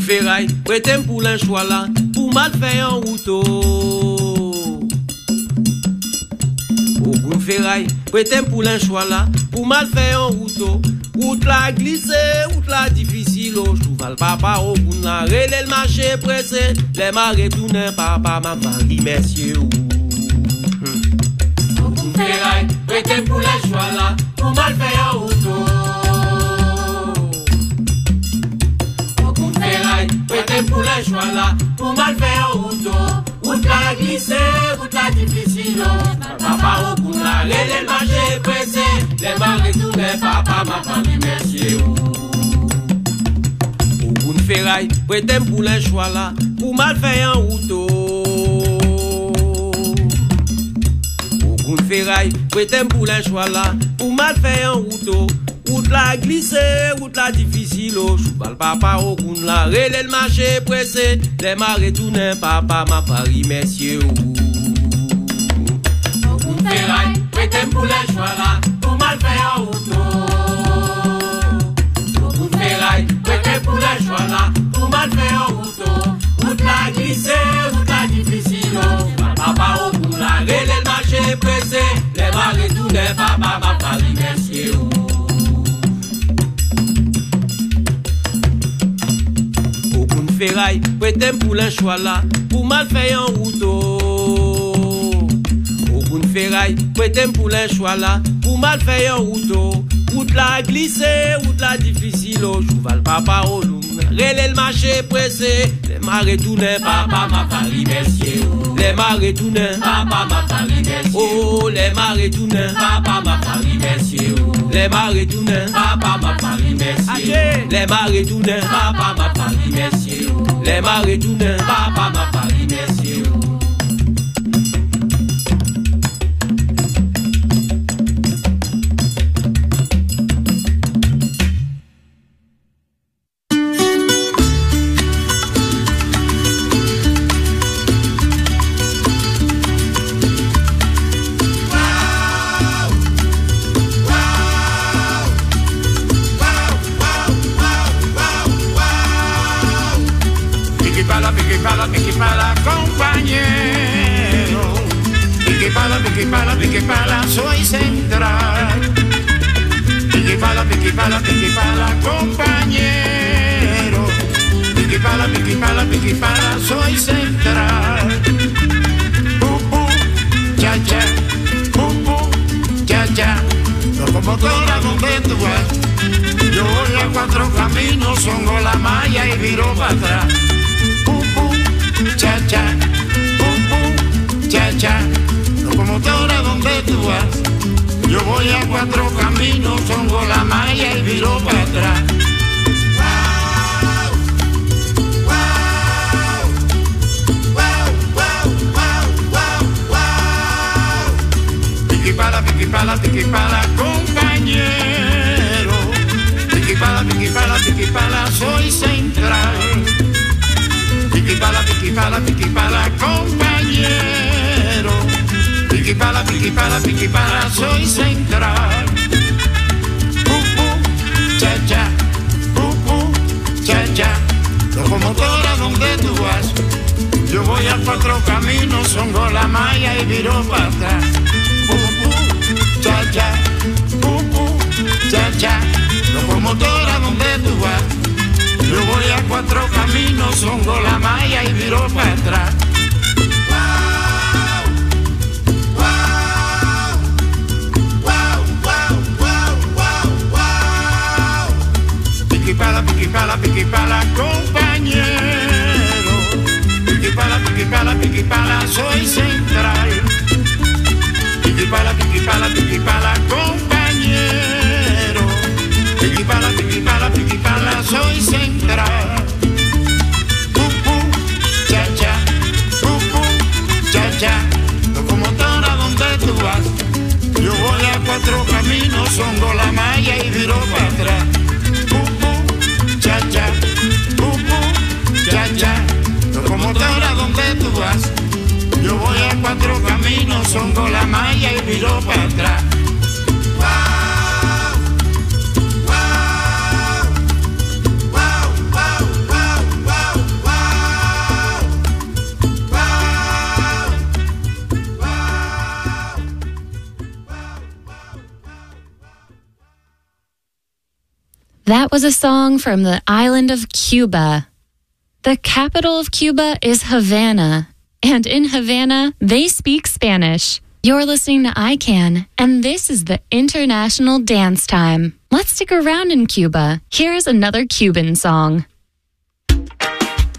ferraille, prêtez pour un choix là, pour mal faire en route. Ogun ferraille, prêtez pour un choix là, pour mal faire en route. Route la glissée, route la difficile. Cheval papa, Ogun la relève le marché pressé. Les marées tournent papa, ma Marie, messieurs. Ogun ferraille, prêtez pour un choix là, pour mal faire en route. Prêtez pour les choix là, pour mal faire en route. Route la glissée, route la difficile. Papa au bout là, les marchés pressés. Les marées tournent, papa, ma famille, merci. Au bout de ferraille, prêtez pour les choix là, pour mal faire en route. Au bout de ferraille, prêtez pour les choix là, pour mal faire en route. Route la glissée, route la difficile. Cheval papa au goun la relève le marché pressé. Les marées tournent papa ma Paris messieurs. Au goun ferraille, prêtez pour les choix là, pour mal faire en route. Au goun ferraille, prêtez pour les choix là, pour mal faire en route. Route la glissée, route la difficile. Cheval papa au goun la relève le marché pressé. Les marées tournent papa ma Paris messieurs. Ferraille, prêtez pour le choix là, pour mal faire en route. Ogun ferraille, prêtez pour le choix là, pour mal faire en route. Route la glissée, route la difficile. Cheval papa au loum, relève le marché pressé. Les marées tournent, papa ma Paris messieurs. Les marées tournent, papa ma Paris messieurs. Oh, les marées tournent, papa ma Paris messieurs. Les marées tournent, papa ma Paris messieurs. Les marées tournent, papa ma Paris messieurs. Les marées tournent, papa ma Paris messieurs. Pique pala, compañero. Pique pala, soy central. Pique pala, compañero. Pique pala, soy central. Cha cha, cha cha. Locomotora donde tú vas. Yo voy a 4 caminos, songo la malla y viro para atrás. Cha cha, cha cha, locomotora donde tú vas. Yo voy a 4 caminos, songo la malla y viro para atrás. Pique pala, compañero. Pique pala, soy central. Pique pala, compañero. Pique pala, soy central. Cha cha, cha cha. Locomotora donde tú vas. Yo voy a 4 caminos, songo la malla y viro para atrás. Cha cha, cha cha. Locomotora donde tú vas. Yo voy a 4 caminos, songo la malla y viro para atrás. Pique pala, compañero. Pique pala, soy central. Pique pala, compañero. Pique pala, soy central. Cha cha, cha cha. Locomotora donde tú vas. Yo voy a 4 caminos, songo la malla y viro para atrás. Cha cha, cha cha. Locomotora donde tú vas. Yo voy a 4 caminos, songo la malla y viro para atrás. That was a song from the island of Cuba. The capital of Cuba is Havana, and in Havana, they speak Spanish. You're listening to ICANN, and this is the International Dance Time. Let's stick around in Cuba. Here's another Cuban song.